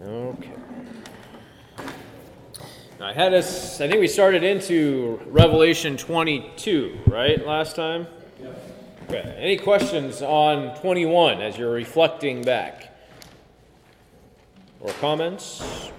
Okay. Now I think we started into Revelation 22, right, last time? Yeah. Okay. Any questions on 21 as you're reflecting back? Or comments?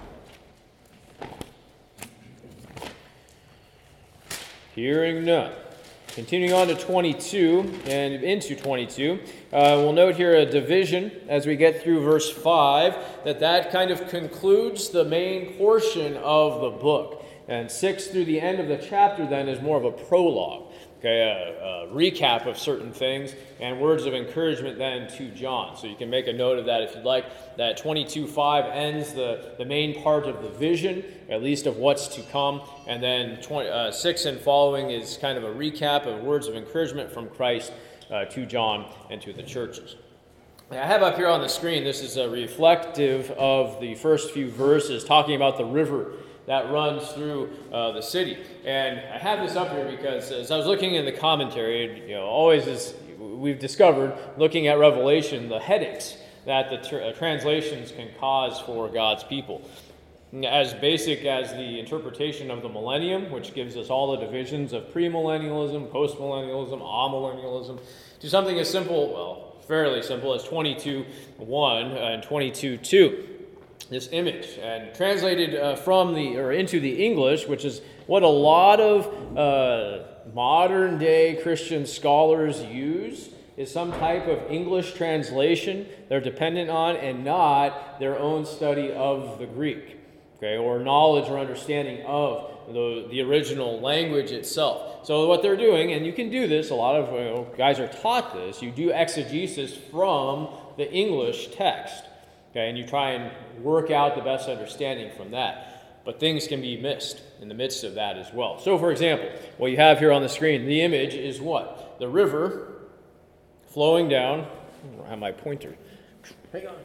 Hearing none. Continuing on to 22 and into 22, we'll note here a division as we get through verse 5, that kind of concludes the main portion of the book. And 6 through the end of the chapter then is more of a prologue, okay, a recap of certain things and words of encouragement then to John. So you can make a note of that if you'd like. That 22:5 ends the main part of the vision, at least of what's to come. And then 6 and following is kind of a recap of words of encouragement from Christ to John and to the churches. I have up here on the screen, this is a reflective of the first few verses talking about the river that runs through the city. And I have this up here because as I was looking in the commentary, always as we've discovered, looking at Revelation, the headaches that the translations can cause for God's people. As basic as the interpretation of the millennium, which gives us all the divisions of premillennialism, postmillennialism, amillennialism, to something as simple, well, fairly simple, as 22:1 and 22:2. This image, and translated into the English, which is what a lot of modern-day Christian scholars use, is some type of English translation they're dependent on and not their own study of the Greek, okay, or knowledge or understanding of the original language itself. So what they're doing, and you can do this, a lot of guys are taught this, you do exegesis from the English text, okay, and you try and work out the best understanding from that. But things can be missed in the midst of that as well. So, for example, what you have here on the screen, the image is what? The river flowing down. I don't have my pointer. Hang on.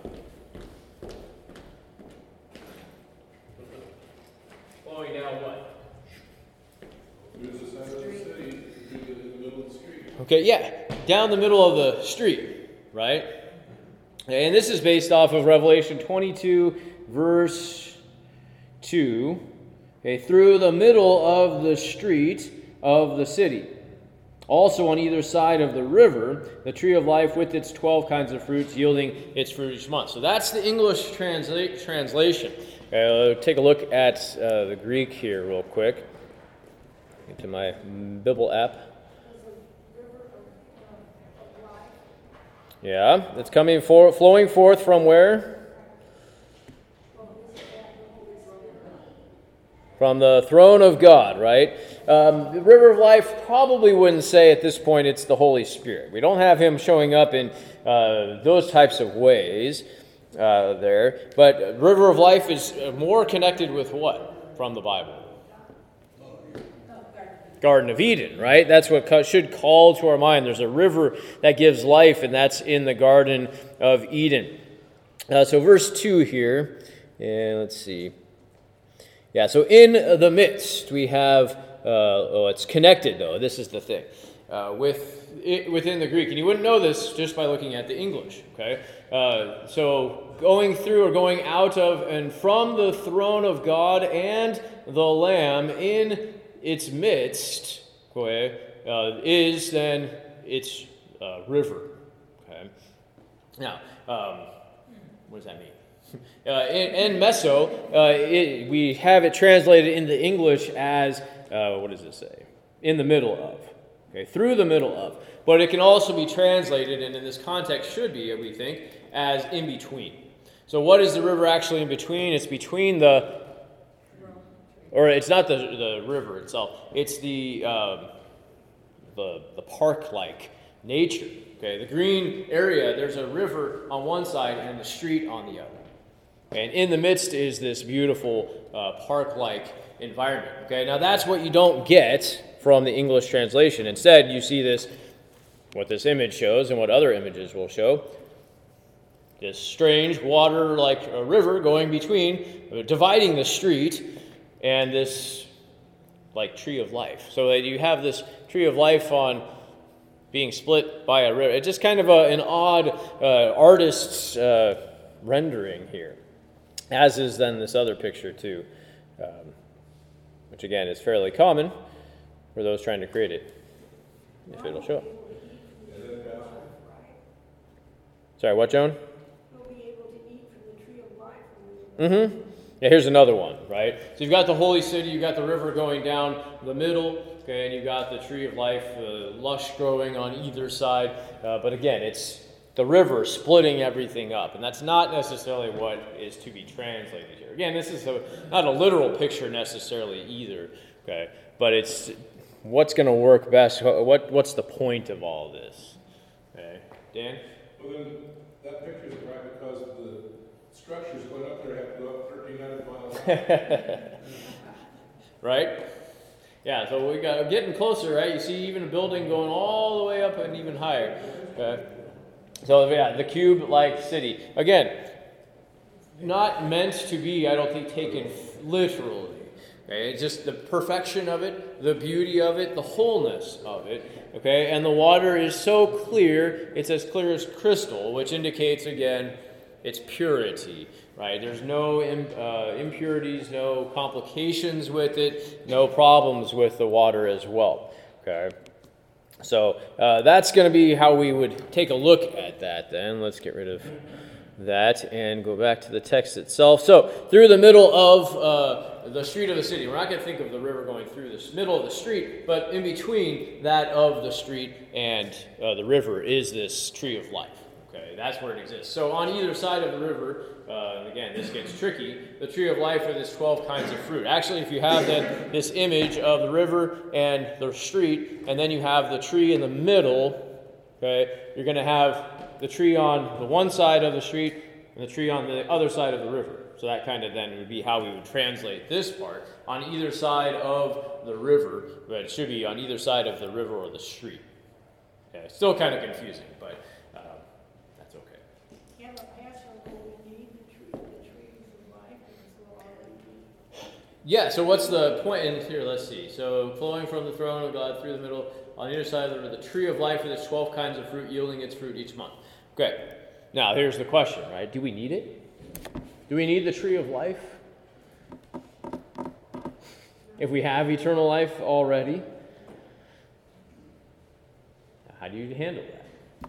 Flowing down what? Through the center of the city, through the middle of the street. Okay, yeah, down the middle of the street, right? And this is based off of Revelation 22, verse 2. Okay, through the middle of the street of the city. Also on either side of the river, the tree of life with its 12 kinds of fruits, yielding its fruit each month. So that's the English translation. Take a look at the Greek here real quick. Into my Bible app. Yeah, it's flowing forth from where? From the throne of God, right? The river of life probably wouldn't say at this point it's the Holy Spirit. We don't have him showing up in those types of ways there. But river of life is more connected with what from the Bible? Garden of Eden, right? That's what should call to our mind. There's a river that gives life, and that's in the Garden of Eden. So verse 2 here, and let's see. Yeah, so in the midst, we have, it's connected, though. This is the thing. Within the Greek. And you wouldn't know this just by looking at the English, okay? So going through or going out of and from the throne of God and the Lamb in its midst, okay, is then its river, okay? Now, what does that mean? In Meso, we have it translated into English as, what does it say? In the middle of. Okay, through the middle of. But it can also be translated, and in this context should be, we think, as in between. So what is the river actually in between? It's between or it's not the river itself. It's the park-like nature. Okay, the green area, there's a river on one side and the street on the other. And in the midst is this beautiful park-like environment. Okay, now that's what you don't get from the English translation. Instead, you see this, what this image shows and what other images will show. This strange water like a river going between, dividing the street, and this like tree of life. So that you have this tree of life on being split by a river. It's just kind of an odd artist's rendering here. as is then this other picture too, which again is fairly common for those trying to create it, if it'll show up. Sorry, what, Joan? We'll be able to eat from the tree of life. Mm-hmm. Yeah, here's another one, right? So you've got the holy city, you've got the river going down the middle, okay, and you've got the tree of life, lush growing on either side. But again, it's the river splitting everything up, and that's not necessarily what is to be translated here. Again, this is not a literal picture necessarily either, okay? But it's what's going to work best. What's the point of all this? Okay, Dan? Well, then that picture is right because the structures going up there have to go up 1,300 miles. Right? Yeah, so we got getting closer, right? You see even a building going all the way up and even higher. Okay. So yeah, the cube-like city. Again, not meant to be, I don't think, taken literally. Okay? It's just the perfection of it, the beauty of it, the wholeness of it. Okay? And the water is so clear, it's as clear as crystal, which indicates, again, its purity. Right? There's no impurities, no complications with it, no problems with the water as well. Okay? So that's going to be how we would take a look at that then. Let's get rid of that and go back to the text itself. So through the middle of the street of the city. We're not going to think of the river going through this middle of the street, but in between that of the street and the river is this tree of life. Okay, that's where it exists. So on either side of the river, and again, this gets tricky, the tree of life with its 12 kinds of fruit. Actually, if you have then this image of the river and the street, and then you have the tree in the middle, okay, you're going to have the tree on the one side of the street and the tree on the other side of the river. So that kind of then would be how we would translate this part on either side of the river, but it should be on either side of the river or the street. Okay, still kind of confusing, but that's okay. Yeah, but Passover, we need the trees of life, because we'll already be. Yeah, so what's the point in here? Let's see. So flowing from the throne of God through the middle, on either side of the river, the tree of life with its 12 kinds of fruit, yielding its fruit each month. Okay, now here's the question, right? Do we need it? Do we need the tree of life? If we have eternal life already? How do you handle that?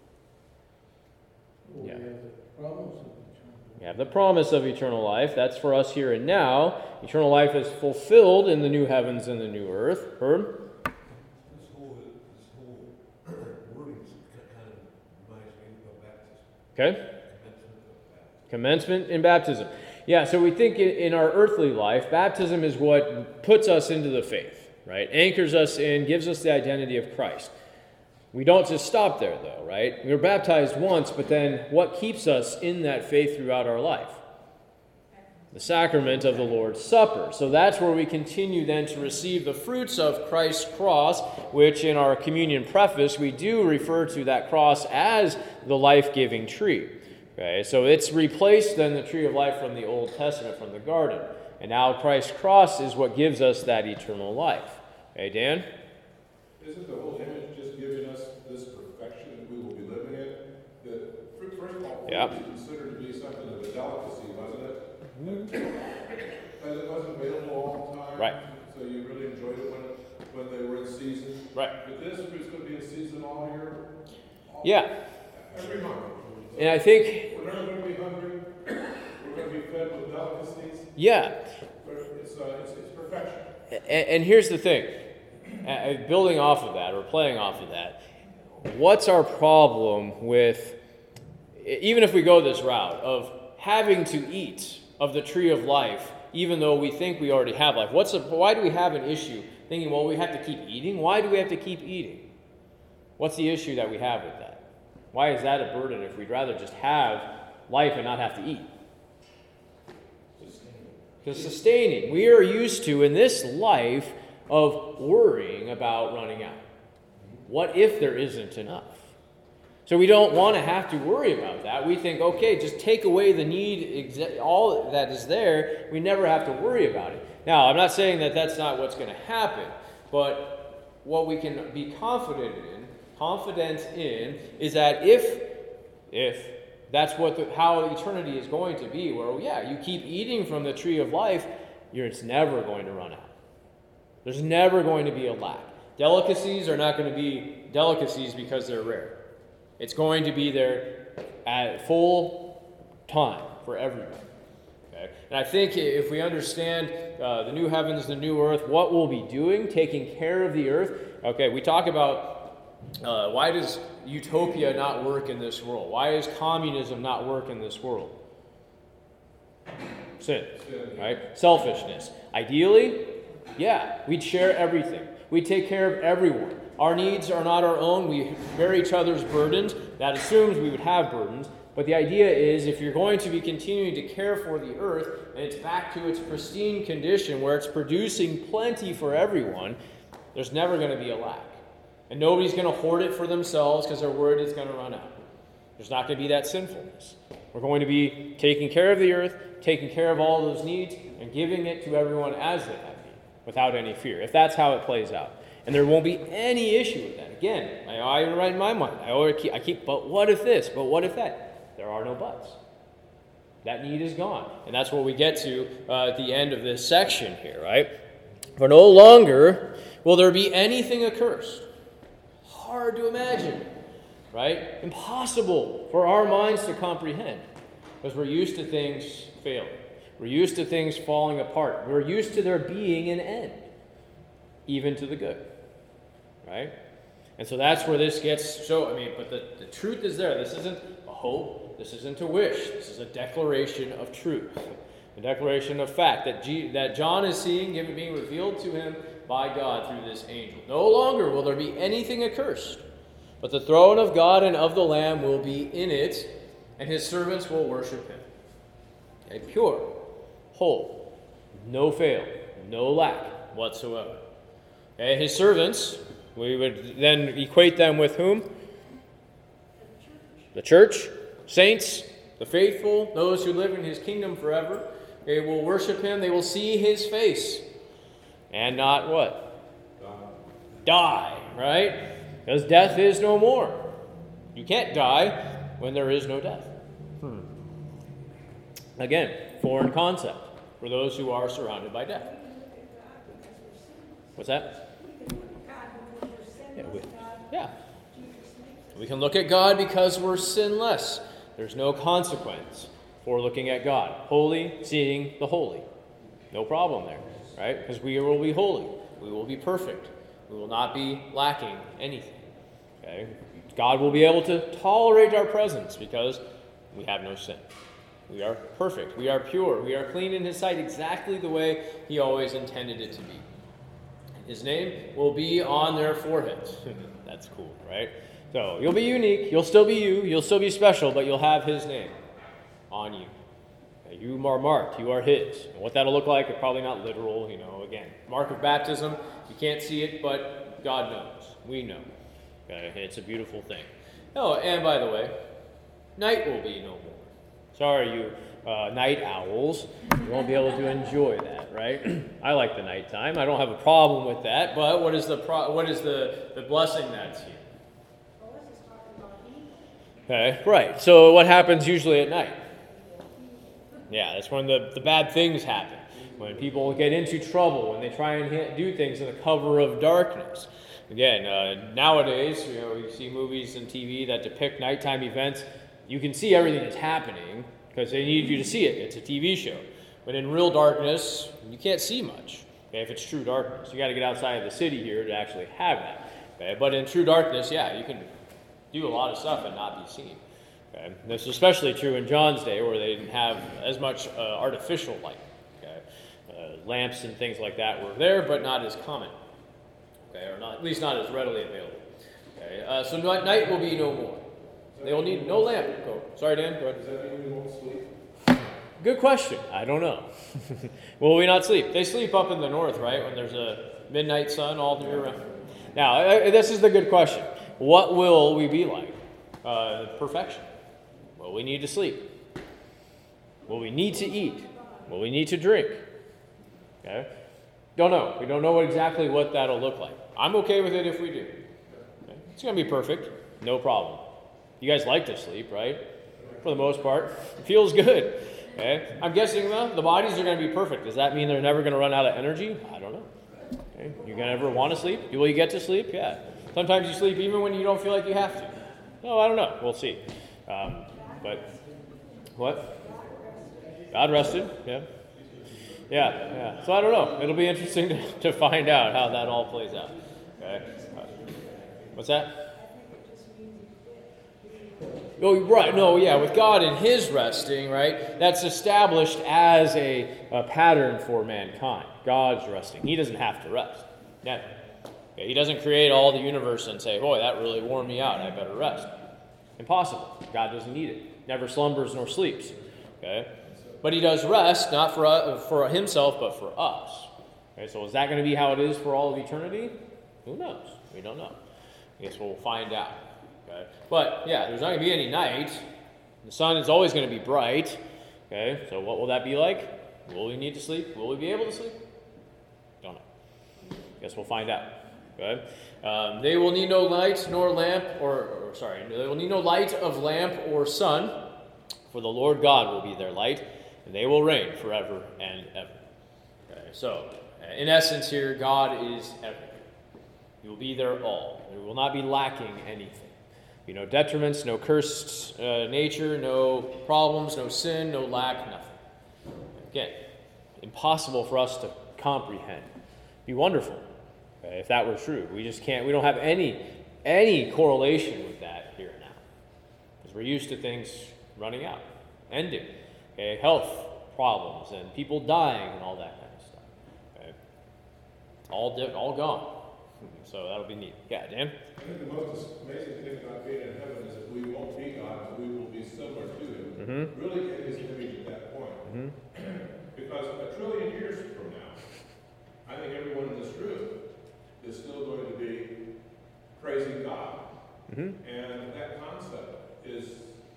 Yeah. We have the promise of eternal life. That's for us here and now. Eternal life is fulfilled in the new heavens and the new earth. Herb? This whole wording kind of reminds me of baptism. Okay. Commencement in baptism. Yeah, so we think in our earthly life, baptism is what puts us into the faith, right? Anchors us in, gives us the identity of Christ. We don't just stop there, though, right? We're baptized once, but then what keeps us in that faith throughout our life? The sacrament of the Lord's Supper. So that's where we continue then to receive the fruits of Christ's cross, which in our communion preface, we do refer to that cross as the life-giving tree. Okay, so it's replaced then the tree of life from the Old Testament, from the garden. And now Christ's cross is what gives us that eternal life. Okay, Dan? Isn't the whole image just giving us this perfection that we will be living in? That, first of all, Yeah. it was considered to be something of a delicacy, wasn't it? Because it wasn't available all the time. Right. So you really enjoyed it when they were in season. Right. But this is going to be in season all year. Yeah. Every month. And I think, We're never going to be hungry. We're going to be fed with delicacies. yeah. It's perfection. And here's the thing. Building off of that, or playing off of that, what's our problem with, even if we go this route, of having to eat of the tree of life, even though we think we already have life? Why do we have an issue thinking, well, we have to keep eating? Why do we have to keep eating? What's the issue that we have with that? Why is that a burden if we'd rather just have life and not have to eat? Because sustaining. We are used to, in this life, of worrying about running out. What if there isn't enough? So we don't want to have to worry about that. We think, okay, just take away the need, all that is there. We never have to worry about it. Now, I'm not saying that that's not what's going to happen, but what we can be confident in is that if That's how eternity is going to be, where, yeah, you keep eating from the tree of life, it's never going to run out. There's never going to be a lack. Delicacies are not going to be delicacies because they're rare. It's going to be there at full time for everyone. Okay? And I think if we understand the new heavens, the new earth, what we'll be doing, taking care of the earth. Okay, we talk about why does utopia not work in this world? Why does communism not work in this world? Sin, right? Selfishness. Ideally, yeah, we'd share everything. We'd take care of everyone. Our needs are not our own. We bear each other's burdens. That assumes we would have burdens. But the idea is, if you're going to be continuing to care for the earth, and it's back to its pristine condition where it's producing plenty for everyone, there's never going to be a lack. And nobody's going to hoard it for themselves because they're worried it's going to run out. There's not going to be that sinfulness. We're going to be taking care of the earth, taking care of all those needs, and giving it to everyone as they have need, without any fear, if that's how it plays out. And there won't be any issue with that. Again, I write in my mind, I keep, but what if this? But what if that? There are no buts. That need is gone. And that's what we get to at the end of this section here, right? For no longer will there be anything accursed. Hard to imagine, right? Impossible for our minds to comprehend, because we're used to things failing. We're used to things falling apart. We're used to there being an end, even to the good, right? And so that's where this gets but the truth is there. This isn't a hope. This isn't a wish. This is a declaration of truth, a declaration of fact that John is seeing being revealed to him by God through this angel. No longer will there be anything accursed, but the throne of God and of the Lamb will be in it, and his servants will worship him. Okay, pure, whole, no fail, no lack whatsoever. Okay, his servants, we would then equate them with whom? The church, saints, the faithful, those who live in his kingdom forever. They will worship him. They will see his face. And not what? Die, right? Because death is no more. You can't die when there is no death. Again, foreign concept for those who are surrounded by death. What's that? Yeah. We can look at God because we're sinless. There's no consequence for looking at God. Holy, seeing the holy. No problem there, right? Because we will be holy. We will be perfect. We will not be lacking anything. Okay? God will be able to tolerate our presence because we have no sin. We are perfect. We are pure. We are clean in his sight exactly the way he always intended it to be. His name will be on their foreheads. That's cool, right? So you'll be unique. You'll still be you. You'll still be special, but you'll have his name on you. You are marked. You are his. And what that'll look like, probably not literal, again. Mark of baptism, you can't see it, but God knows. We know. Okay? It's a beautiful thing. Oh, and by the way, night will be no more. Sorry, you night owls. You won't be able to enjoy that, right? I like the nighttime. I don't have a problem with that. But what is the blessing that's here? Okay, right. So what happens usually at night? Yeah, that's when the bad things happen. When people get into trouble, when they try and do things in the cover of darkness. Again, nowadays, you see movies and TV that depict nighttime events. You can see everything that's happening because they need you to see it. It's a TV show. But in real darkness, you can't see much. Okay, if it's true darkness, you got to get outside of the city here to actually have that. Okay, but in true darkness, yeah, you can do a lot of stuff and not be seen. Okay, and this is especially true in John's day, where they didn't have as much artificial light. Okay, lamps and things like that were there, but not as common. Okay, or not, at least not as readily available. Okay, so night will be no more. They will need no lamp. Go. Sorry, Dan. Go ahead. Does that mean we won't sleep? Good question. I don't know. Will we not sleep? They sleep up in the north, right? When there's a midnight sun all the year round. Now, this is the good question. What will we be like? Perfection. Will we need to sleep? Will we need to eat? Will we need to drink? Okay. Don't know. We don't know exactly what that'll look like. I'm okay with it if we do. Okay. It's going to be perfect. No problem. You guys like to sleep, right? for the most part. It feels good. Okay? I'm guessing the bodies are going to be perfect. Does that mean they're never going to run out of energy? I don't know. Okay? You're going to ever want to sleep? Will you get to sleep? Yeah. Sometimes you sleep even when you don't feel like you have to. No, I don't know. We'll see. But what? God rested. Yeah. Yeah. So I don't know. It'll be interesting to find out how that all plays out. Okay. What's that? Oh, right. No, yeah. With God and His resting, right? That's established as a pattern for mankind. God's resting. He doesn't have to rest. Yeah. Okay, He doesn't create all the universe and say, boy, that really wore me out. I better rest. Impossible. God doesn't need it. Never slumbers nor sleeps. Okay? But He does rest, not for Himself, but for us. Okay, so is that going to be how it is for all of eternity? Who knows? We don't know. I guess we'll find out. Okay? But, yeah, there's not going to be any night. The sun is always going to be bright. Okay? So what will that be like? Will we need to sleep? Will we be able to sleep? Don't know. Guess we'll find out. Okay? They will need no light nor lamp, they will need no light of lamp or sun, for the Lord God will be their light, and they will reign forever and ever. Okay? So, in essence here, God is everything. He will be their all. There will not be lacking anything. Be no detriments, no cursed nature, no problems, no sin, no lack, nothing. Again, impossible for us to comprehend. Be wonderful if that were true. We just can't. We don't have any correlation with that here now, because we're used to things running out, ending. Okay, health problems and people dying and all that kind of stuff. Okay, all gone. So that'll be neat. Yeah, Dan? I think the most amazing thing about being in heaven is that we won't be God, but we will be similar to Him. Mm-hmm. Really in His image at that point. Mm-hmm. Because a trillion years from now, I think everyone in this room is still going to be praising God. Mm-hmm. And that concept is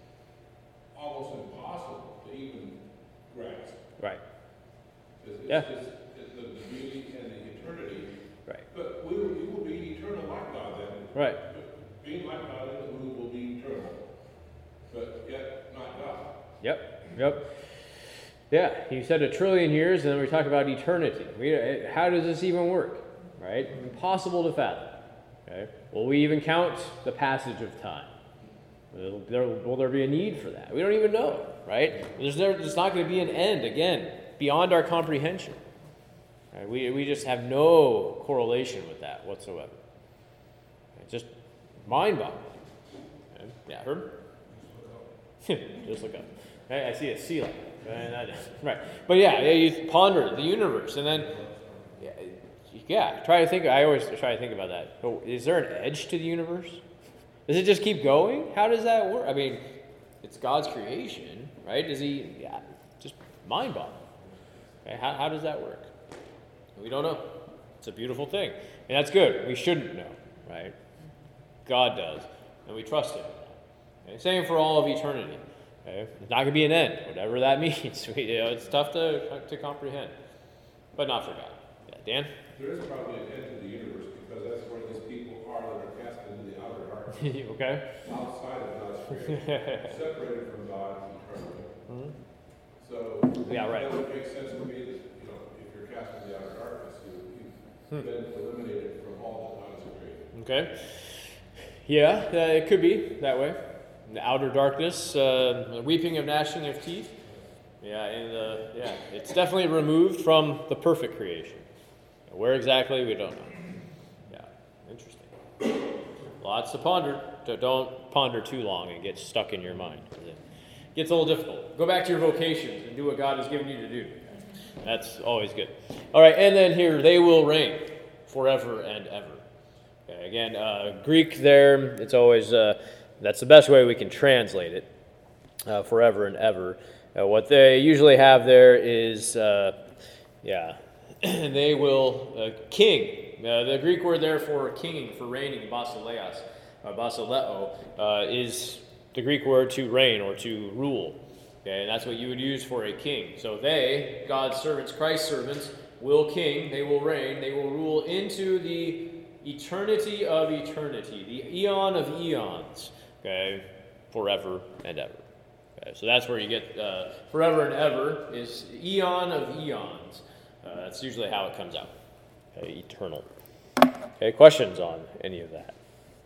almost impossible to even grasp. Right. It's Yeah. the beauty and the eternity. Right. But we will be eternal like God then. Right. But being like God, we will be eternal. But yet not God. Yep. Yeah, you said a trillion years, and then we talk about eternity. How does this even work? Right? Impossible to fathom. Okay? Will we even count the passage of time? Will there be a need for that? We don't even know, right? There's not going to be an end, again, beyond our comprehension. Right? We just have no correlation with that whatsoever. It's just mind-boggling. Okay? Yeah, Herb? Just look up. Okay? I see a ceiling. Right. But yeah, you ponder the universe, and then, try to think. I always try to think about that. Oh, is there an edge to the universe? Does it just keep going? How does that work? I mean, it's God's creation, right? Does He? Yeah, just mind-boggling. Okay, how does that work? We don't know. It's a beautiful thing, and that's good. We shouldn't know, right? God does, and we trust Him. Okay? Same for all of eternity. Okay? There's not going to be an end, whatever that means. It's tough to comprehend, but not for God. Yeah, Dan? There is probably an end to the universe because that's where these people are that are cast into the outer darkness. Okay. Outside of God's creation, separated from God eternally. Mm-hmm. So Yeah, right. That would make sense to me that if you're cast into the outer darkness, you've been eliminated from all that God has created. Okay. Yeah, it could be that way. The outer darkness, weeping of gnashing of teeth. Yeah, it's definitely removed from the perfect creation. Where exactly, we don't know. Yeah, interesting. Lots to ponder. Don't ponder too long and get stuck in your mind. It gets a little difficult. Go back to your vocations and do what God has given you to do. That's always good. All right, and then here, they will reign forever and ever. Okay, again, Greek there, it's always... that's the best way we can translate it, forever and ever. What they usually have there is, they will, king. The Greek word there for king, for reigning, basileos, basileo, is the Greek word to reign or to rule. Okay, and that's what you would use for a king. So they, God's servants, Christ's servants, will king, they will reign, they will rule into the eternity of eternity, the eon of eons. Okay, forever and ever. Okay, so that's where you get forever and ever is eon of eons. That's usually how it comes out. Okay, eternal. Okay, questions on any of that?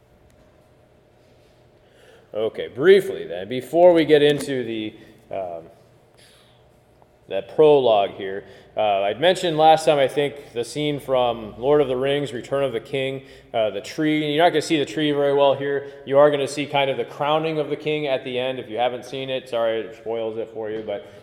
Okay, briefly then, before we get into the that prologue here, I'd mentioned last time, I think, the scene from Lord of the Rings, Return of the King, the tree. You're not going to see the tree very well here. You are going to see kind of the crowning of the king at the end. If you haven't seen it, sorry, it spoils it for you. But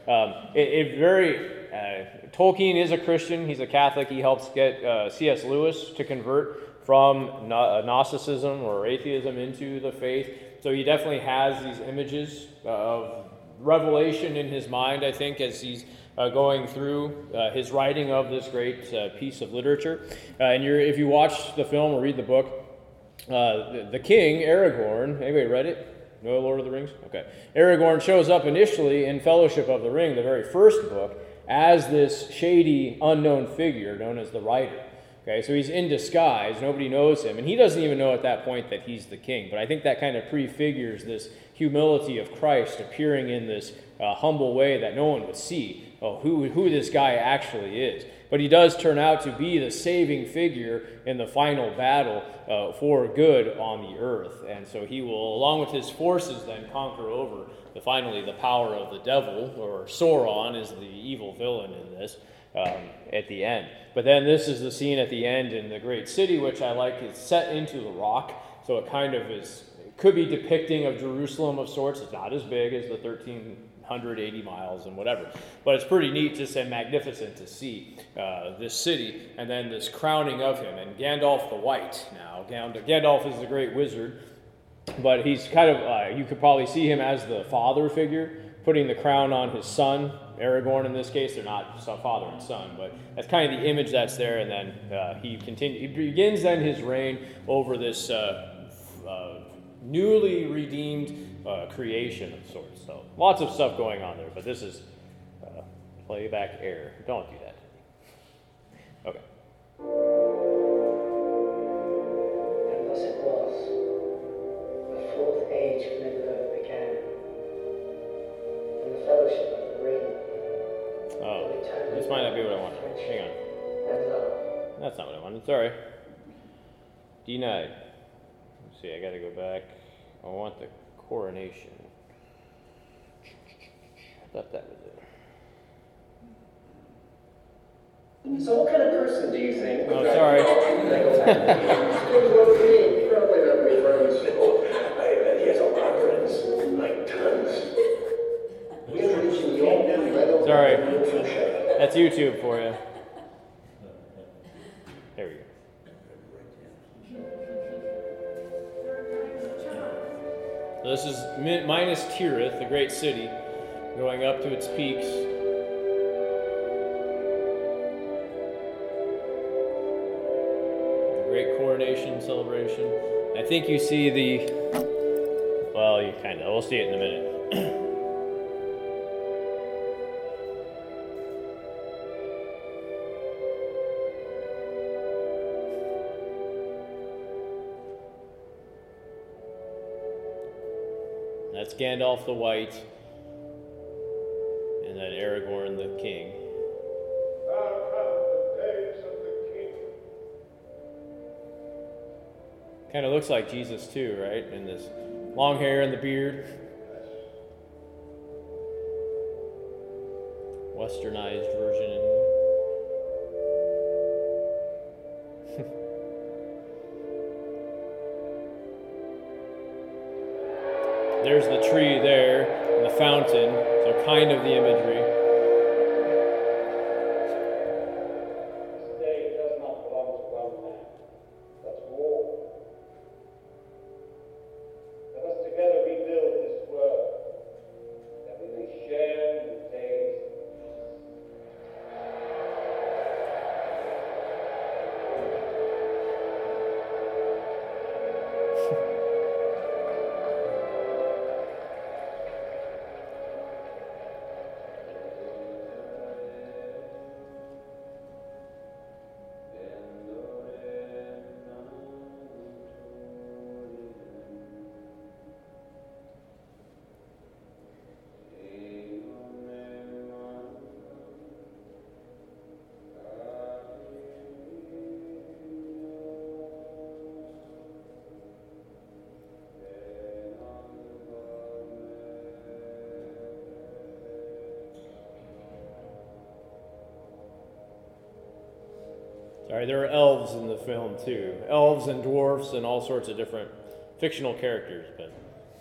Tolkien is a Christian. He's a Catholic. He helps get C.S. Lewis to convert from Gnosticism or atheism into the faith. So he definitely has these images of revelation in his mind, I think, as he's going through his writing of this great piece of literature. And if you watch the film or read the book, the king, Aragorn, anybody read it? No Lord of the Rings? Okay. Aragorn shows up initially in Fellowship of the Ring, the very first book, as this shady, unknown figure known as the Rider. Okay, so he's in disguise. Nobody knows him. And he doesn't even know at that point that he's the king. But I think that kind of prefigures this humility of Christ appearing in this humble way that no one would see who this guy actually is. But he does turn out to be the saving figure in the final battle for good on the earth. And so he will, along with his forces, then conquer over finally the power of the devil, or Sauron is the evil villain in this. At the end. But then this is the scene at the end in the great city, which I like. It's set into the rock, so it kind of is, it could be depicting of Jerusalem of sorts. It's not as big as the 1,380 miles and whatever, but it's pretty neat just and magnificent to see this city, and then this crowning of him, and Gandalf the White. Now, Gandalf is the great wizard, but he's kind of, you could probably see him as the father figure, putting the crown on his son, Aragorn in this case. They're not father and son, but that's kind of the image that's there. And then he begins then his reign over this newly redeemed creation of sorts. So lots of stuff going on there, but this is playback error. Don't do that. Okay. And thus it was, the fourth age of Middle-earth began, and the fellowship of the ring. Oh, this might not be what I want. Hang on. That's not what I wanted. Sorry. Denied. Let's see, I gotta go back. I want the coronation. I thought that was it. So what kind of person do you think? Oh, sorry. Probably not me friends. I bet he has a lot of friends. Like tons. Sorry. That's YouTube for you. There we go. So this is Minas Tirith, the great city, going up to its peaks. The great coronation celebration. I think you see well, you kind of, we'll see it in a minute. That's Gandalf the White, and then Aragorn the King. Kind of looks like Jesus too, right? And this long hair and the beard. Westernized version in here. There's the tree there, and the fountain, so kind of the imagery. This day does not belong to one man, but to all. Let us together rebuild this world, that we may share in the days. Sorry, there are elves in the film too. Elves and dwarfs and all sorts of different fictional characters, but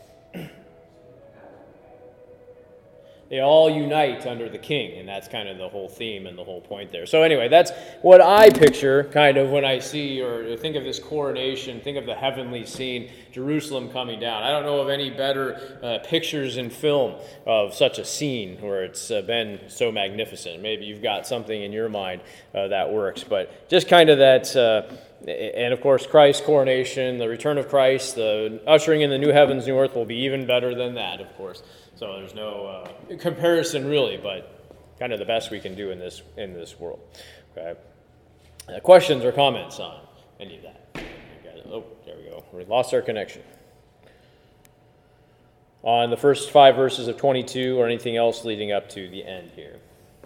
they all unite under the king, and that's kind of the whole theme and the whole point there. So anyway, that's what I picture kind of when I see or think of this coronation, think of the heavenly scene, Jerusalem coming down. I don't know of any better pictures in film of such a scene where it's been so magnificent. Maybe you've got something in your mind that works, but just kind of that, and of course Christ's coronation, the return of Christ, the ushering in the new heavens, new earth will be even better than that, of course. So there's no comparison really, but kind of the best we can do in this world. Okay. Questions or comments on any of that? Oh, there we go. We lost our connection. On the first 5 verses of 22 or anything else leading up to the end here.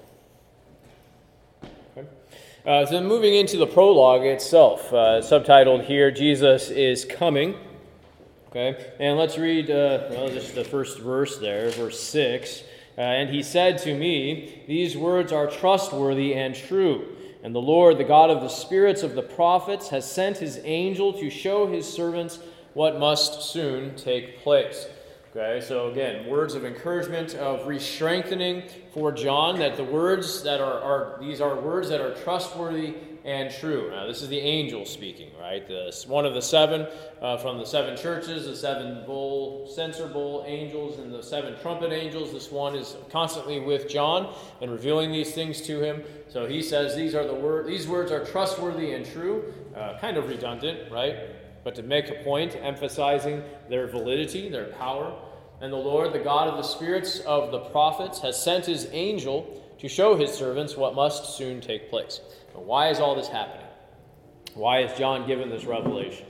Okay. So moving into the prologue itself, subtitled here, Jesus is Coming. Okay, and let's read just the first verse there, verse 6. And he said to me, "These words are trustworthy and true. And the Lord, the God of the spirits of the prophets, has sent his angel to show his servants what must soon take place." Okay, so again, words of encouragement, of re-strengthening for John, that the words that these are words that are trustworthy and true. Now, this is the angel speaking, right? One of the 7 from the 7 churches, the 7 censer bowl angels and the 7 trumpet angels. This one is constantly with John and revealing these things to him. So he says these words are trustworthy and true. Kind of redundant, right? But to make a point, emphasizing their validity, their power. And the Lord, the God of the spirits of the prophets, has sent his angel to show his servants what must soon take place. Now, why is all this happening? Why is John given this revelation?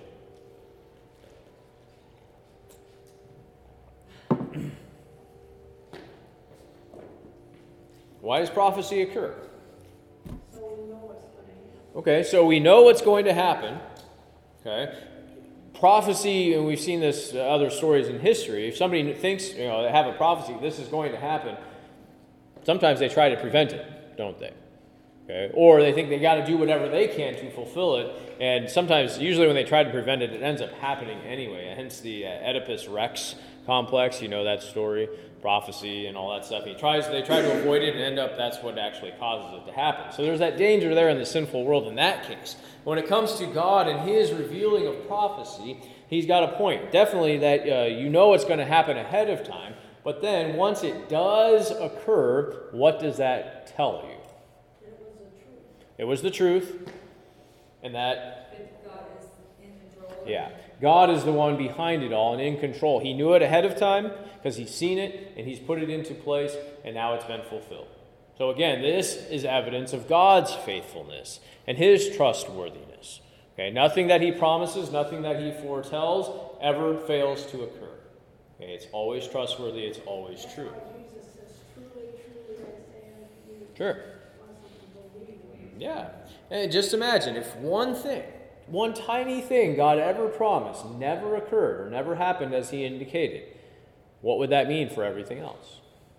Why does prophecy occur? So we know what's going to happen. Okay, so we know what's going to happen. Okay. Prophecy, and we've seen this other stories in history, if somebody thinks, they have a prophecy, this is going to happen, sometimes they try to prevent it, don't they? Okay. Or they think they got to do whatever they can to fulfill it, and sometimes, usually when they try to prevent it, it ends up happening anyway. Hence the Oedipus Rex complex, you know that story, prophecy and all that stuff. They try to avoid it, and end up that's what actually causes it to happen. So there's that danger there in the sinful world in that case. When it comes to God and his revealing of prophecy, he's got a point. Definitely that you know it's going to happen ahead of time, but then once it does occur, what does that tell you? It was the truth. And that God is in control. Yeah. God is the one behind it all and in control. He knew it ahead of time because he's seen it and he's put it into place, and now it's been fulfilled. So again, this is evidence of God's faithfulness and his trustworthiness. Okay, nothing that he promises, nothing that he foretells ever fails to occur. Okay, it's always trustworthy, it's always true. Jesus says, truly, truly, I say unto you. Sure. Once you believe me. Yeah. And just imagine if one tiny thing God ever promised never occurred or never happened as he indicated, what would that mean for everything else?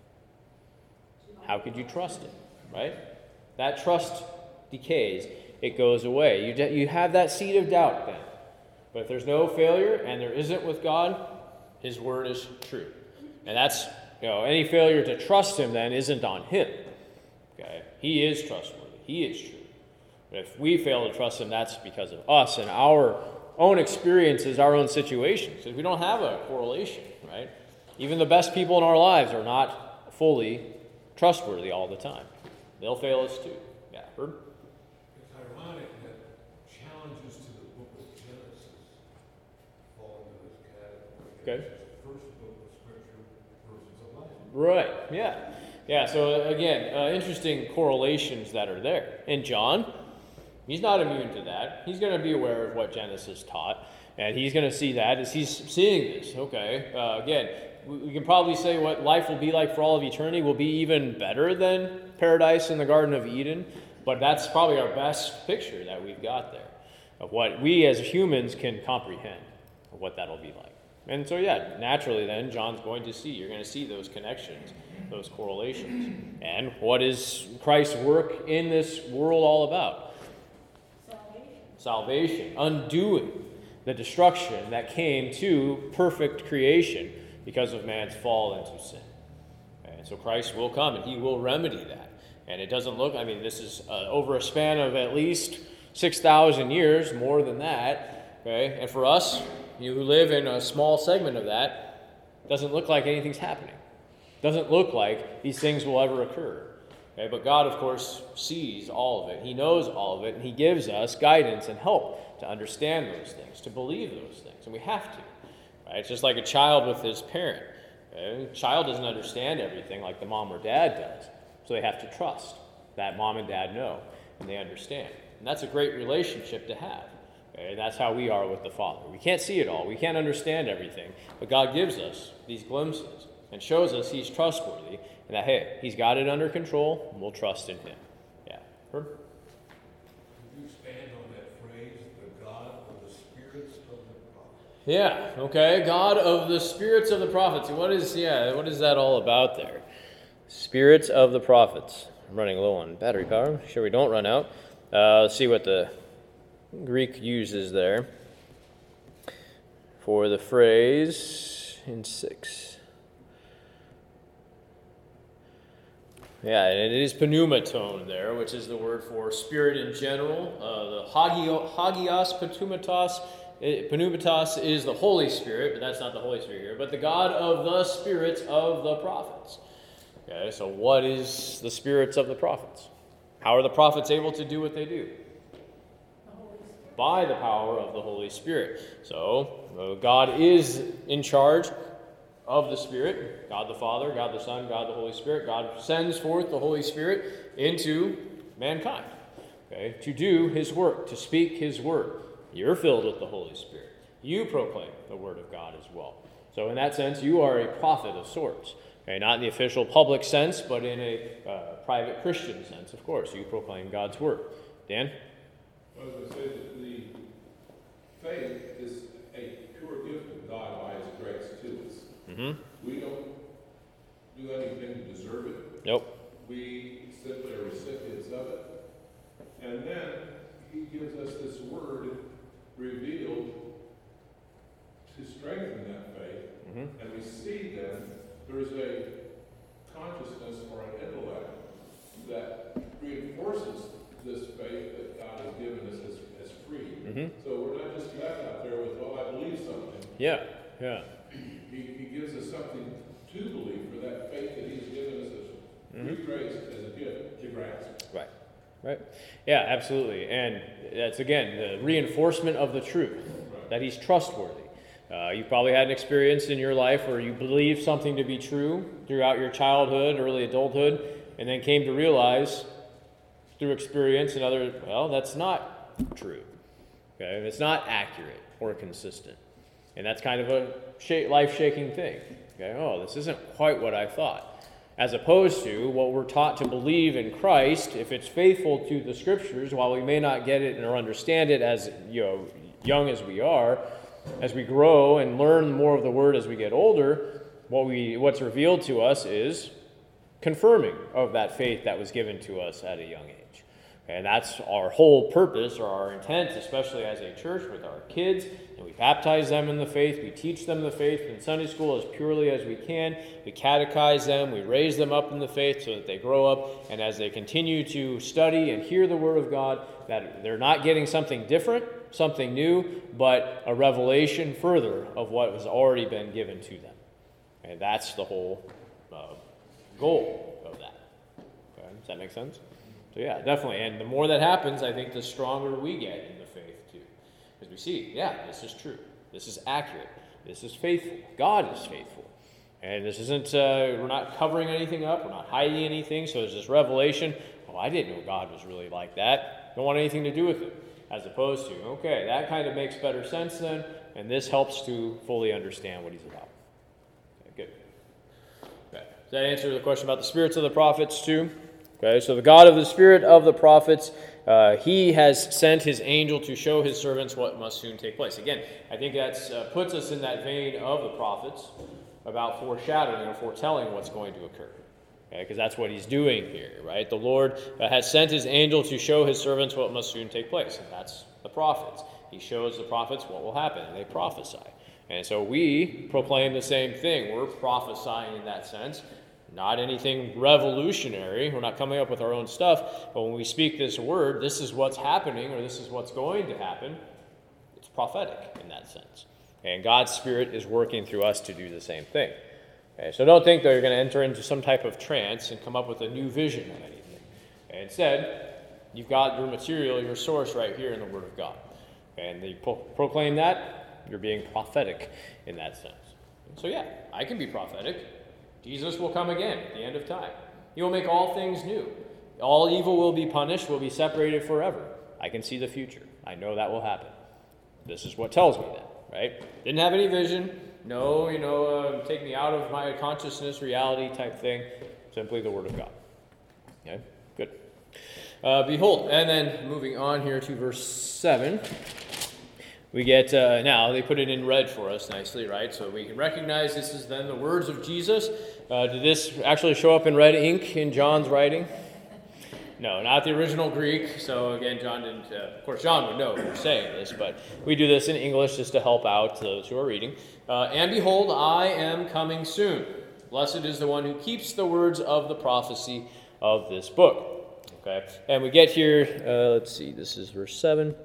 How could you trust it, right? That trust decays, it goes away. You have that seed of doubt then. But if there's no failure, and there isn't with God, his word is true. And that's, any failure to trust him then isn't on him. Okay? He is trustworthy. He is true. But if we fail to trust him, that's because of us and our own experiences, our own situations. Because we don't have a correlation, right? Even the best people in our lives are not fully trustworthy all the time. They'll fail us too. Yeah, Herb? It's ironic that challenges to the book of Genesis fall into this category. Okay. It's the first book of Scripture versus the last. Right, yeah. Yeah, so again, interesting correlations that are there. And John, he's not immune to that. He's going to be aware of what Genesis taught, and he's going to see that as he's seeing this. Okay, again, we can probably say what life will be like for all of eternity will be even better than paradise in the Garden of Eden, but that's probably our best picture that we've got there of what we as humans can comprehend of what that'll be like. And so, yeah, naturally then, John's going to see. You're going to see those connections, those correlations. And what is Christ's work in this world all about? salvation, undoing the destruction that came to perfect creation because of man's fall into sin. And so Christ will come and he will remedy that. And it doesn't look, this is over a span of at least 6,000 years, more than that. Okay? And for us, you who live in a small segment of that, it doesn't look like anything's happening. It doesn't look like these things will ever occur. Okay? But God, of course, sees all of it. He knows all of it, and he gives us guidance and help to understand those things, to believe those things. And we have to. Right? It's just like a child with his parent. Okay? A child doesn't understand everything like the mom or dad does. So they have to trust that mom and dad know, and they understand. And that's a great relationship to have. Okay? And that's how we are with the Father. We can't see it all. We can't understand everything. But God gives us these glimpses and shows us he's trustworthy and that, hey, he's got it under control, and we'll trust in him. Yeah. Herb? Could you expand on that phrase, the God of the spirits of the prophets? Yeah, okay. God of the spirits of the prophets. What is that all about there? Spirits of the prophets. I'm running low on battery power. Sure we don't run out. Let's see what the Greek uses there for the phrase in 6. Yeah, and it is pneumaton there, which is the word for spirit in general. The hagios pneumatos is the Holy Spirit, but that's not the Holy Spirit here, but the God of the spirits of the prophets. Okay, so what is the spirits of the prophets? How are the prophets able to do what they do? By the power of the Holy Spirit. So, God is in charge of the Spirit. God the Father, God the Son, God the Holy Spirit. God sends forth the Holy Spirit into mankind, okay, to do his work, to speak his word. You're filled with the Holy Spirit. You proclaim the word of God as well. So in that sense, you are a prophet of sorts. Okay, not in the official public sense, but in a private Christian sense, of course. You proclaim God's word. Dan? I was going to say that the faith is a pure gift of God by his grace to us. Mm-hmm. We don't do anything to deserve it. Nope. We simply are recipients of it. And then he gives us this word revealed to strengthen that faith. Mm-hmm. And we see then there's a consciousness or an intellect that reinforces this faith that God has given us as free. Mm-hmm. So we're not just left out there with, well, I believe something. Yeah. He gives us something to believe for that faith that he's given us as free grace, as a gift to grasp. Right. Yeah, absolutely. And that's, again, the reinforcement of the truth, that he's trustworthy. You probably had an experience in your life where you believed something to be true throughout your childhood, early adulthood, and then came to realize through experience and other, well, that's not true. Okay, it's not accurate or consistent. And that's kind of a life-shaking thing. Okay, oh, this isn't quite what I thought. As opposed to what we're taught to believe in Christ, if it's faithful to the Scriptures, while we may not get it or understand it as young as we are, as we grow and learn more of the Word as we get older, what's revealed to us is confirming of that faith that was given to us at a young age. And that's our whole purpose or our intent, especially as a church with our kids. And we baptize them in the faith. We teach them the faith in Sunday school as purely as we can. We catechize them. We raise them up in the faith so that they grow up. And as they continue to study and hear the Word of God, that they're not getting something different, something new, but a revelation further of what has already been given to them. And that's the whole goal of that. Okay? Does that make sense? So yeah, definitely. And the more that happens, I think the stronger we get in the faith too. Because we see, yeah, this is true. This is accurate. This is faithful. God is faithful. And this isn't, we're not covering anything up. We're not hiding anything. So there's this revelation. Oh, I didn't know God was really like that. Don't want anything to do with it. As opposed to, okay, that kind of makes better sense then. And this helps to fully understand what he's about. Okay, good. Okay. Does that answer the question about the spirits of the prophets too? Okay, so the God of the spirit of the prophets, he has sent his angel to show his servants what must soon take place. Again, I think that puts us in that vein of the prophets about foreshadowing or foretelling what's going to occur. Okay, because that's what he's doing here, right? The Lord has sent his angel to show his servants what must soon take place. And that's the prophets. He shows the prophets what will happen, and they prophesy. And so we proclaim the same thing. We're prophesying in that sense. Not anything revolutionary. We're not coming up with our own stuff. But when we speak this word, this is what's happening, or this is what's going to happen. It's prophetic in that sense. And God's Spirit is working through us to do the same thing. Okay, so don't think that you're going to enter into some type of trance and come up with a new vision of anything. Okay, instead, you've got your material, your source right here in the Word of God. Okay, and you proclaim that, you're being prophetic in that sense. So yeah, I can be prophetic. Jesus will come again at the end of time. He will make all things new. All evil will be punished, will be separated forever. I can see the future. I know that will happen. This is what tells me that, right? Didn't have any vision. No, take me out of my consciousness, reality type thing. Simply the Word of God. Okay, good. Behold, and then moving on here to verse 7. We get, now they put it in red for us nicely, right? So we can recognize this is then the words of Jesus. Did this actually show up in red ink in John's writing? No, not the original Greek. So again, John didn't, of course, John would know we were saying this, but we do this in English just to help out those who are reading. And behold, I am coming soon. Blessed is the one who keeps the words of the prophecy of this book. Okay, and we get here, let's see, this is verse 7.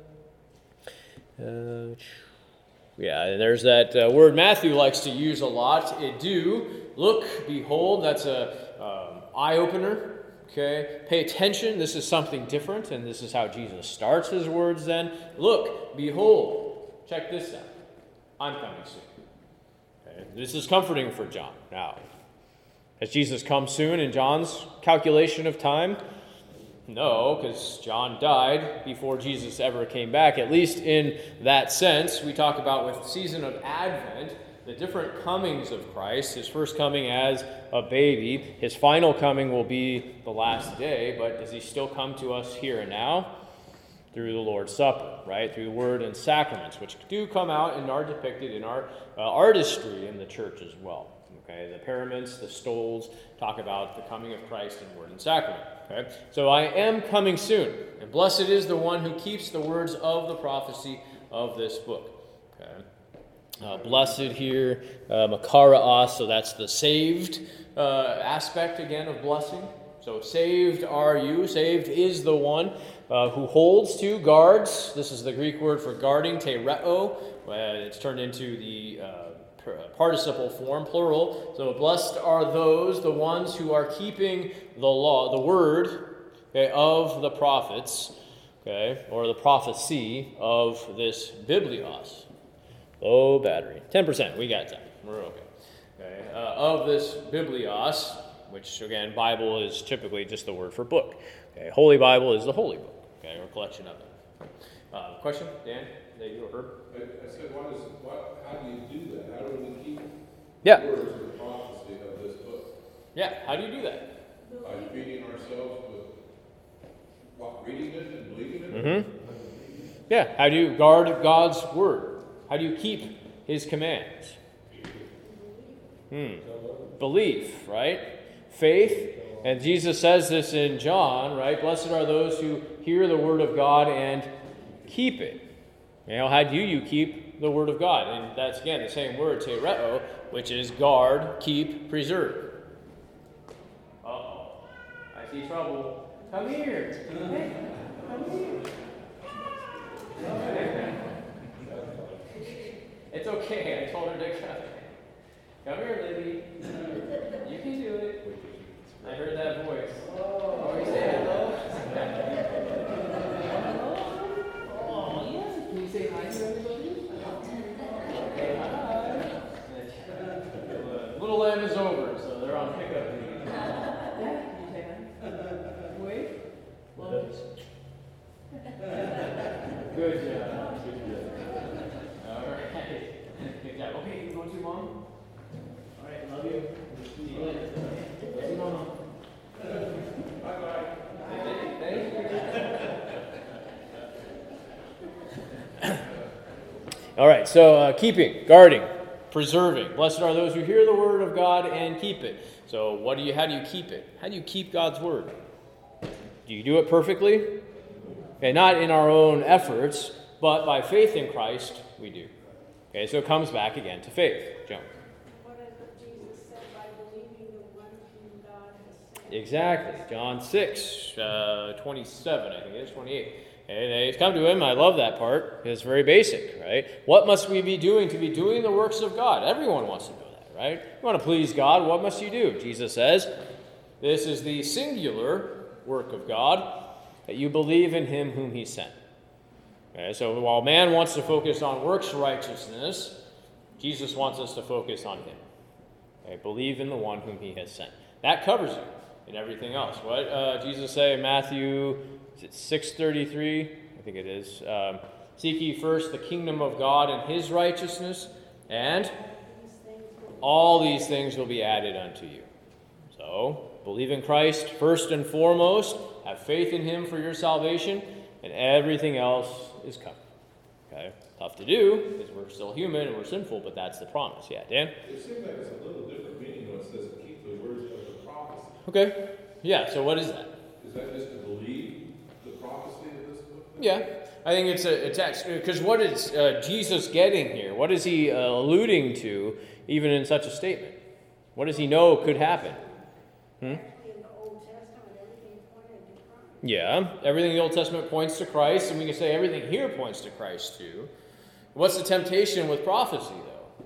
Yeah, and there's that word Matthew likes to use a lot. Look, behold, that's a eye-opener. Okay, pay attention. This is something different, and this is how Jesus starts his words then. Look, behold, check this out. I'm coming soon. Okay, this is comforting for John. Now, has Jesus come soon in John's calculation of time? No, because John died before Jesus ever came back. At least in that sense, we talk about with the season of Advent, the different comings of Christ. His first coming as a baby. His final coming will be the last day, but does he still come to us here and now? Through the Lord's Supper, right? Through the Word and sacraments, which do come out and are depicted in our artistry in the church as well. Okay, the paraments, the stoles talk about the coming of Christ in Word and Sacrament. Okay, so I am coming soon, and blessed is the one who keeps the words of the prophecy of this book. Okay, blessed here, makaraos, so that's the saved aspect again of blessing. So saved are you, saved is the one who holds to, guards. This is the Greek word for guarding, tereo. It's turned into the participle form, plural. So blessed are those, the ones who are keeping the law, the word, okay, of the prophets, okay, or the prophecy of this biblios. Low battery. 10%, we got that. We're okay. Of this biblios, which again, Bible is typically just the word for book. Okay, Holy Bible is the holy book, okay, or collection of it. Question, Dan? That you heard? I said, how do you do that? How do we keep Yeah. the words of the prophecy of this book? Yeah, how do you do that? By feeding ourselves with reading it and believing it? Mm-hmm. Yeah, how do you guard God's word? How do you keep his commands? Belief, right? Faith. And Jesus says this in John, right? Blessed are those who hear the word of God and keep it. How do you keep the word of God? And that's, again, the same word, tereo, which is guard, keep, preserve. Uh-oh. I see trouble. Come here. Come here. Okay. It's okay. I told her to come. Come here, Libby. You can do it. I heard that voice. Oh, you say hello? Oh, yeah. Can you say hi to everybody? Okay, hi. Little Lamb is over, so they're on pickup duty. Yeah, you say hi. Wait. Well, Good job. All right. Good job. Okay, you going to Mom? All right, love you. See you later. Love you, Mama. Bye-bye. Thank you. All right, so keeping, guarding, preserving. Blessed are those who hear the word of God and keep it. So how do you keep it? How do you keep God's word? Do you do it perfectly? Okay, not in our own efforts, but by faith in Christ, we do. Okay, so it comes back again to faith. Joan. What is what Jesus said by believing the one whom God has sent? Exactly. John 6, 27, I think it is, 28. And they come to him. I love that part. It's very basic, right? What must we be doing to be doing the works of God? Everyone wants to know that, right? You want to please God, what must you do? Jesus says, this is the singular work of God, that you believe in him whom he sent. Okay, so while man wants to focus on works righteousness, Jesus wants us to focus on him. Okay, believe in the one whom he has sent. That covers you in everything else. What Jesus say in Matthew 6:33? I think it is. Seek ye first the kingdom of God and his righteousness, and all these things will be added unto you. So, believe in Christ first and foremost. Have faith in him for your salvation, and everything else is covered. Okay? Tough to do, because we're still human and we're sinful, but that's the promise. Yeah, Dan? It seems like it's a little different meaning when it says keep the words of the prophecy. Okay. Yeah, so what is that? Is that just to believe the prophecy of this book? Yeah, I think it's a text. Because what is Jesus getting here? What is he alluding to, even in such a statement? What does he know could happen? In the Old Testament, everything pointed to Christ. Yeah, everything in the Old Testament points to Christ, and we can say everything here points to Christ too. What's the temptation with prophecy, though?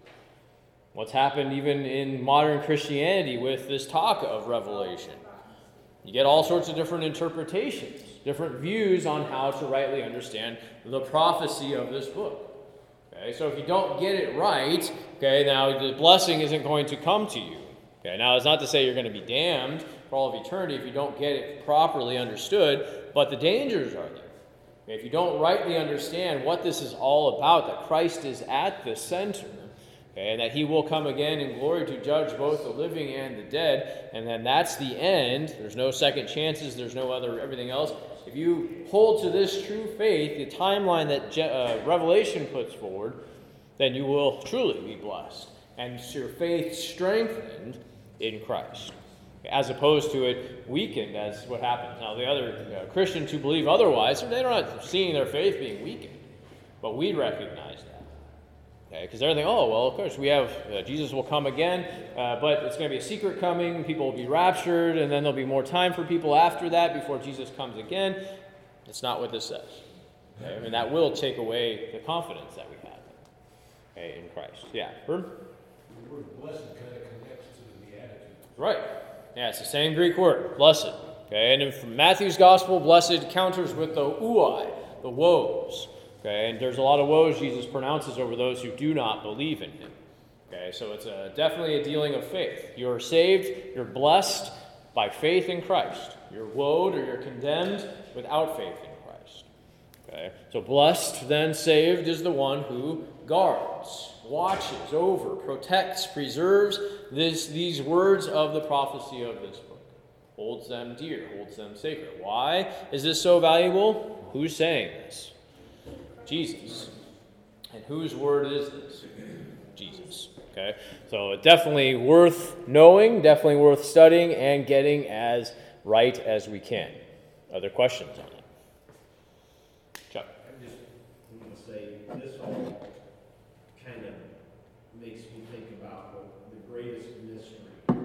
What's happened even in modern Christianity with this talk of revelation? You get all sorts of different interpretations, different views on how to rightly understand the prophecy of this book. Okay, so if you don't get it right, okay, now the blessing isn't going to come to you. Okay, now it's not to say you're going to be damned for all of eternity if you don't get it properly understood, but the dangers are there. Okay, if you don't rightly understand what this is all about, that Christ is at the center, okay, and that he will come again in glory to judge both the living and the dead, and then that's the end. There's no second chances, there's no other everything else. If you hold to this true faith, the timeline that Revelation puts forward, then you will truly be blessed, and your faith strengthened in Christ, as opposed to it weakened, as what happens. Now, the other Christians who believe otherwise, they're not seeing their faith being weakened, but we recognize that. Okay, because they're thinking, oh, well, of course, we have Jesus will come again, but it's going to be a secret coming. People will be raptured, and then there'll be more time for people after that before Jesus comes again. That's not what this says. Okay? I mean, that will take away the confidence that we have, okay, in Christ. Yeah, Herb? The word blessed kind of connects to the Beatitudes. Right. Yeah, it's the same Greek word, blessed. Okay, and in Matthew's gospel, blessed counters with the ouai, the woes. Okay, and there's a lot of woes Jesus pronounces over those who do not believe in him. Okay, so it's definitely a dealing of faith. You're saved, you're blessed by faith in Christ. You're woed or you're condemned without faith in Christ. Okay, so blessed, then saved, is the one who guards, watches over, protects, preserves these words of the prophecy of this book. Holds them dear, holds them sacred. Why is this so valuable? Who's saying this? Jesus. And whose word is this? Jesus. Okay? So definitely worth knowing, definitely worth studying, and getting as right as we can. Other questions on it? Chuck. I just want to say this all kind of makes me think about what the greatest mystery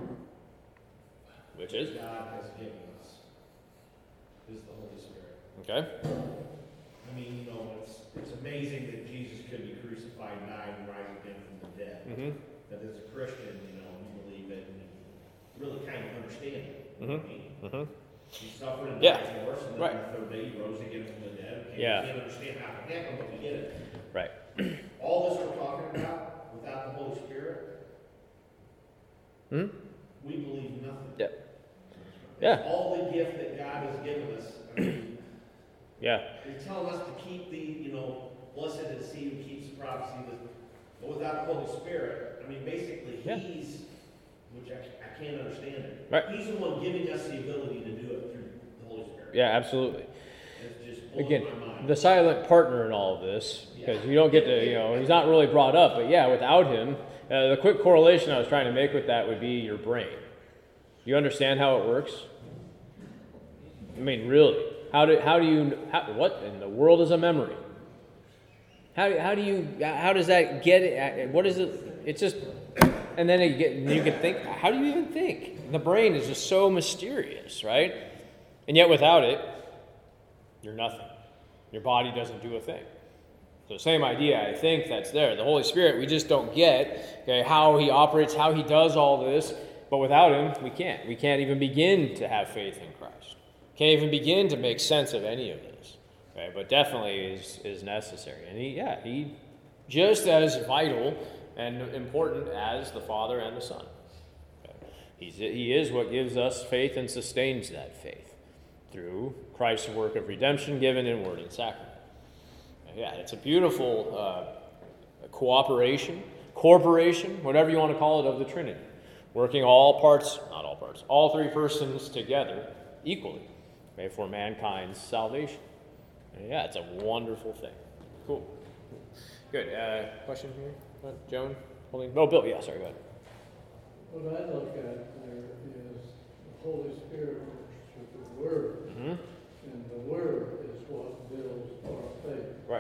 Which is? God has given us is the Holy Spirit. Okay. I mean, you know, it's amazing that Jesus could be crucified, died, and rise again from the dead. Mm-hmm. That as a Christian, you know, you believe it and you really kind of understand it. You know what I mean? Mm-hmm. He suffered and Yeah. died for us, and then Right. on the third day he rose again from the dead. Okay, Yeah. We can't understand how it happened, but we get it. Right. All this we're talking about, without the Holy Spirit, Hmm? we believe nothing. Yeah. Yeah. All the gift that God has given us, I mean, Yeah. He's telling us to keep the, you know, blessed is he who keeps the prophecy, but without the Holy Spirit, I mean, basically, Yeah. he's, which I can't understand it. Right. He's the one giving us the ability to do it through the Holy Spirit. Yeah, absolutely. It's just blows Again, my mind. the silent partner in all of this, because you don't get to, you know, he's not really brought up, but yeah, without him, the quick correlation I was trying to make with that would be your brain. You understand how it works? I mean, really, what in the world is a memory? How does that get it? What is it? It's just, and then you can think, how do you even think? The brain is just so mysterious, right? And yet without it, you're nothing. Your body doesn't do a thing. So same idea, I think, that's there. The Holy Spirit, we just don't get, okay, how he operates, how he does all this. But without him, we can't. We can't even begin to have faith in Christ. Can't even begin to make sense of any of this. Okay? But definitely is necessary. And he just as vital and important as the Father and the Son. Okay? He is what gives us faith and sustains that faith through Christ's work of redemption given in word and sacrament. Yeah, it's a beautiful corporation, whatever you want to call it, of the Trinity. Working all three persons together equally, okay, for mankind's salvation. And yeah, it's a wonderful thing. Cool. Good. Question here? Joan? Bill. Yeah, sorry, go ahead. What I look at there is the Holy Spirit works through the Word. Mm-hmm. And the Word is what builds our faith. Right.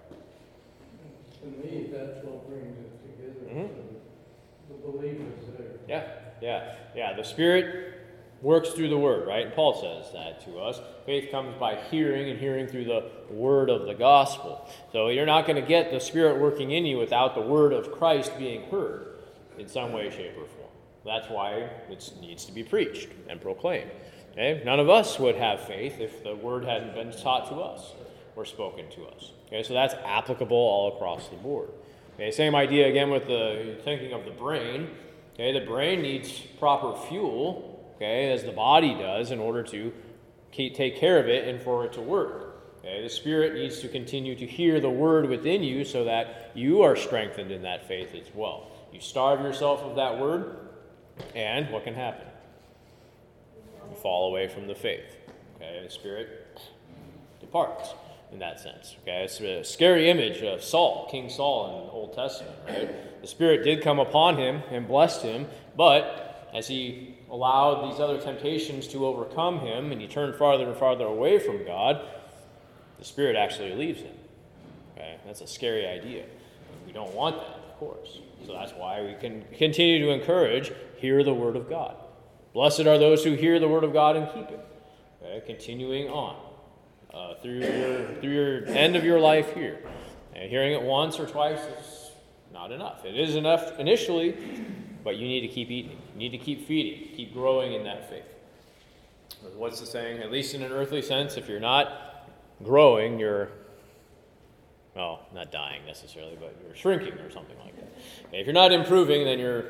To me, that's what brings it together. Mm-hmm. So the belief is there. Yeah. The Spirit works through the Word, right? And Paul says that to us. Faith comes by hearing, and hearing through the Word of the gospel. So you're not going to get the Spirit working in you without the Word of Christ being heard in some way, shape, or form. That's why it needs to be preached and proclaimed. Okay? None of us would have faith if the Word hadn't been taught to us or spoken to us. Okay? So that's applicable all across the board. Okay? Same idea again with the thinking of the brain. Okay? The brain needs proper fuel, okay, as the body does, in order to take care of it and for it to work. Okay? The Spirit needs to continue to hear the Word within you so that you are strengthened in that faith as well. You starve yourself of that Word, and what can happen? You fall away from the faith. Okay? The Spirit departs in that sense. Okay? It's a scary image of Saul, King Saul in the Old Testament. Right? The Spirit did come upon him and blessed him, but as he allowed these other temptations to overcome him and he turned farther and farther away from God, the Spirit actually leaves him. Okay? That's a scary idea. We don't want that, of course. So that's why we can continue to encourage, hear the Word of God. Blessed are those who hear the Word of God and keep it. Okay? Continuing on through your end of your life here. And hearing it once or twice is not enough. It is enough initially, but you need to keep eating. You need to keep feeding, keep growing in that faith. What's the saying? At least in an earthly sense, if you're not growing, you're, well, not dying necessarily, but you're shrinking or something like that. Okay, if you're not improving, then you're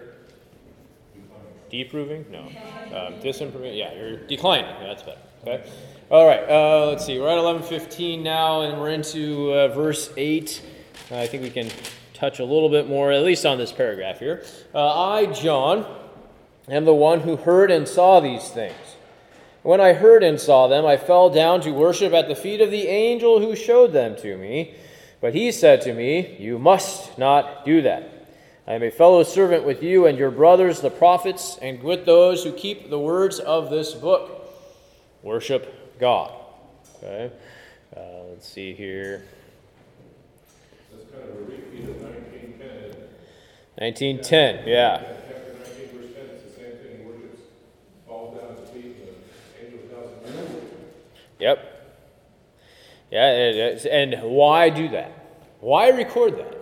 deproving? No. Disimproving? Yeah, you're declining. Yeah, that's better. Okay? All right, let's see. We're at 11:15 now, and we're into verse 8. I think we can touch a little bit more, at least on this paragraph here. I, John, am the one who heard and saw these things. When I heard and saw them, I fell down to worship at the feet of the angel who showed them to me. But he said to me, "You must not do that. I am a fellow servant with you and your brothers, the prophets, and with those who keep the words of this book. Worship God." Okay. Let's see here. That's kind of a repeat of 19:10. 19:10, yeah. Chapter 19, verse 10, it's the same thing. He worships, falls down at the feet, and the angel tells him. Yep. Yeah, and why do that? Why record that?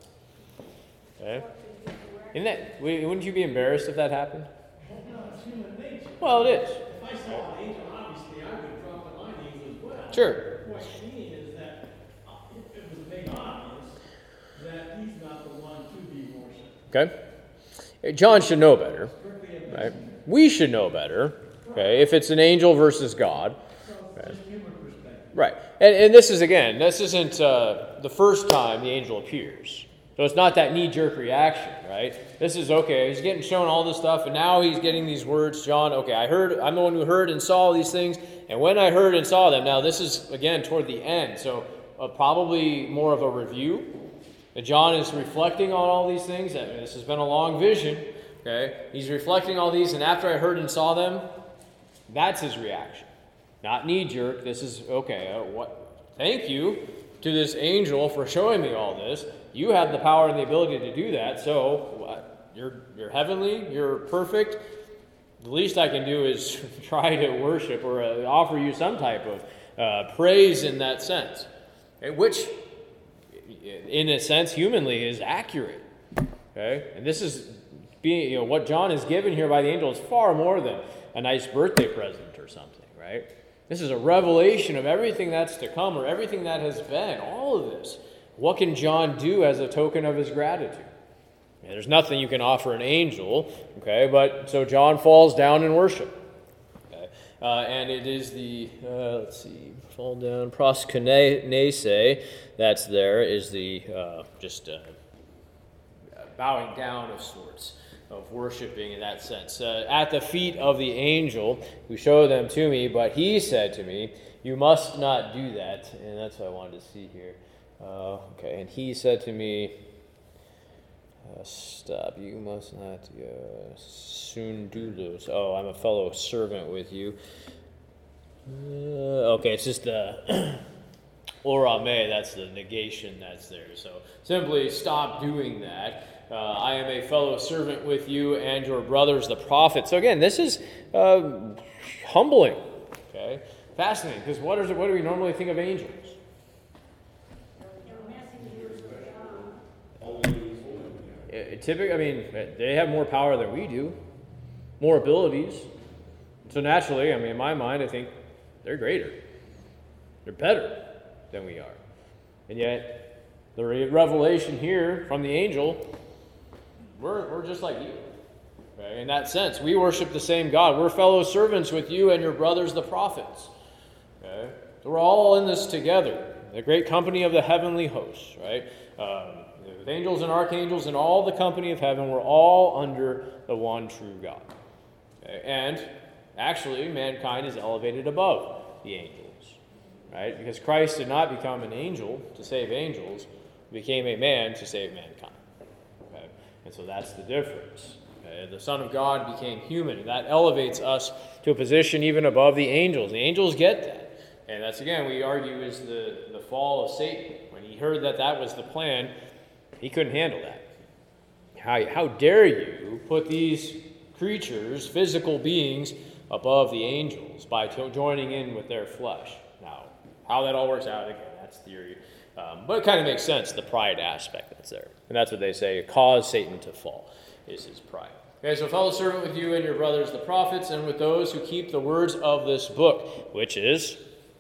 Okay. Wouldn't you be embarrassed if that happened? No, it's human nature. Well, it is. If I saw an angel, obviously I would drop the line angel as well. Sure. The point being is that it was made obvious that he's not the one to be worshipped. Okay. John should know better, right? We should know better. Okay, if it's an angel versus God. Just human perspective. Right. And this isn't the first time the angel appears. So it's not that knee-jerk reaction, right? This is, okay, he's getting shown all this stuff, and now he's getting these words, John, okay, I'm the one who heard and saw these things, and when I heard and saw them, now this is, again, toward the end, so probably more of a review. John is reflecting on all these things. This has been a long vision, okay? He's reflecting all these, and after I heard and saw them, that's his reaction. Not knee-jerk. This is, okay, thank you. to this angel for showing me all this. You have the power and the ability to do that, so you're heavenly, you're perfect. The least I can do is try to worship or offer you some type of praise in that sense, which, in a sense, humanly is accurate. Okay, and this is being, what John is given here by the angel is far more than a nice birthday present or something, right? This is a revelation of everything that's to come, or everything that has been. All of this. What can John do as a token of his gratitude? There's nothing you can offer an angel, okay? But so John falls down in worship, okay? And it is the fall down proskunese that's there is the bowing down of sorts, of worshiping in that sense. At the feet of the angel who showed them to me, but he said to me, "You must not do that." And that's what I wanted to see here. Okay, and he said to me, "Stop, you must not sundulus." Oh, I'm a fellow servant with you. Okay, it's just the orame, that's the negation that's there. So simply stop doing that. I am a fellow servant with you and your brothers, the prophets. So again, this is humbling. Okay, fascinating, because what do we normally think of angels? Typically, they have more power than we do, more abilities. So naturally, in my mind, I think they're greater. They're better than we are. And yet, the revelation here from the angel, we're just like you. Okay? In that sense, we worship the same God. We're fellow servants with you and your brothers, the prophets. Okay? So we're all in this together. The great company of the heavenly hosts, right? With angels and archangels and all the company of heaven, we're all under the one true God. Okay? And actually, mankind is elevated above the angels, right? Because Christ did not become an angel to save angels, he became a man to save mankind. Okay? And so that's the difference. Okay? The Son of God became human, and that elevates us to a position even above the angels. The angels get that. And that's, again, we argue, is the fall of Satan. When he heard that was the plan, he couldn't handle that. How dare you put these creatures, physical beings, above the angels by joining in with their flesh? Now, how that all works out, again, that's theory. But it kind of makes sense, the pride aspect that's there. And that's what they say, caused Satan to fall, is his pride. Okay, so fellow servant with you and your brothers, the prophets, and with those who keep the words of this book, which is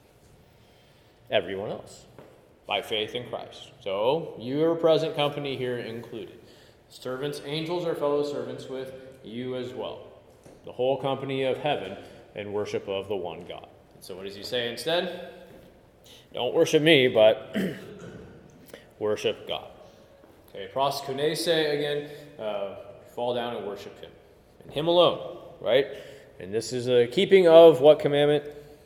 everyone else, by faith in Christ. So, your present company here included. Servants, angels are fellow servants with you as well. The whole company of heaven in worship of the one God. So what does he say instead? Don't worship me, but worship God. Okay, proskunese again, fall down and worship him. And him alone, right? And this is a keeping of what commandment?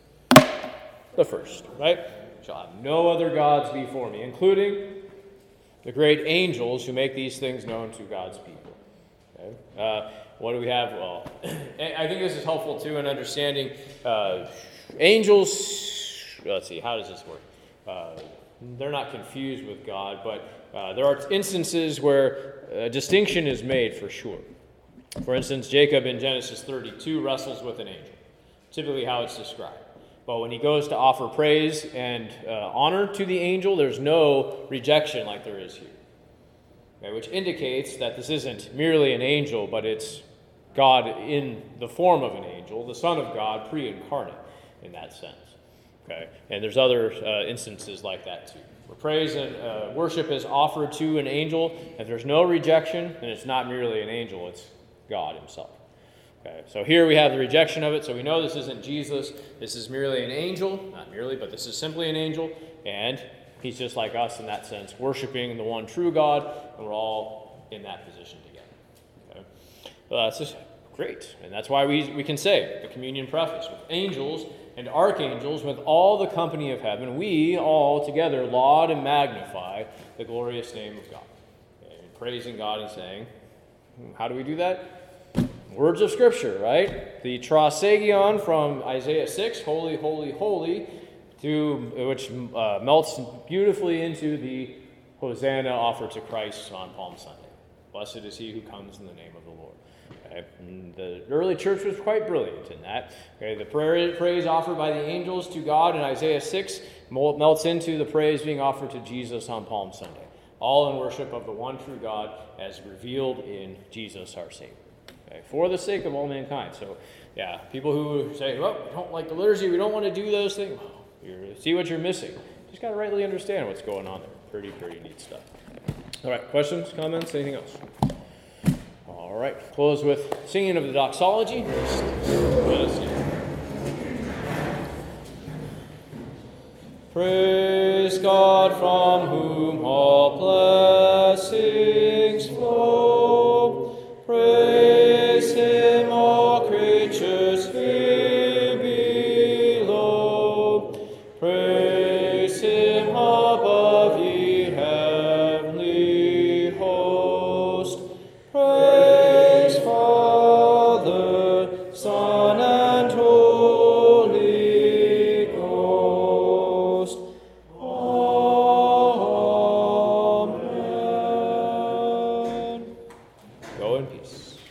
The first, right? Shall have no other gods before me, including the great angels who make these things known to God's people. Okay? What do we have? Well, I think this is helpful too in understanding angels. Let's see, how does this work? They're not confused with God, but there are instances where a distinction is made for sure. For instance, Jacob in Genesis 32 wrestles with an angel, typically how it's described. But when he goes to offer praise and honor to the angel, there's no rejection like there is here. Okay, which indicates that this isn't merely an angel, but it's God in the form of an angel, the Son of God, pre-incarnate in that sense. Okay, and there's other instances like that too. Where praise and worship is offered to an angel, if there's no rejection, then it's not merely an angel, it's God himself. Okay, so here we have the rejection of it, so we know this isn't Jesus. This is merely an angel, not merely, but this is simply an angel, and he's just like us in that sense, worshiping the one true God, and we're all in that position together. Okay, well, that's just great, and that's why we can say the communion preface, with angels and archangels, with all the company of heaven, we all together laud and magnify the glorious name of God. Okay, and praising God and saying, how do we do that? Words of Scripture, right? The Trasagion from Isaiah 6, holy, holy, holy, which melts beautifully into the Hosanna offered to Christ on Palm Sunday. Blessed is he who comes in the name of the Lord. Okay? And the early church was quite brilliant in that. Okay? The praise offered by the angels to God in Isaiah 6 melts into the praise being offered to Jesus on Palm Sunday. All in worship of the one true God as revealed in Jesus our Savior. Okay? For the sake of all mankind. So, yeah, people who say, well, we don't like the liturgy, we don't want to do those things. Well, you see what you're missing. Just got to rightly understand what's going on there. Pretty neat stuff. All right, questions, comments, anything else? All right, close with singing of the doxology. Let us sing. Praise God from whom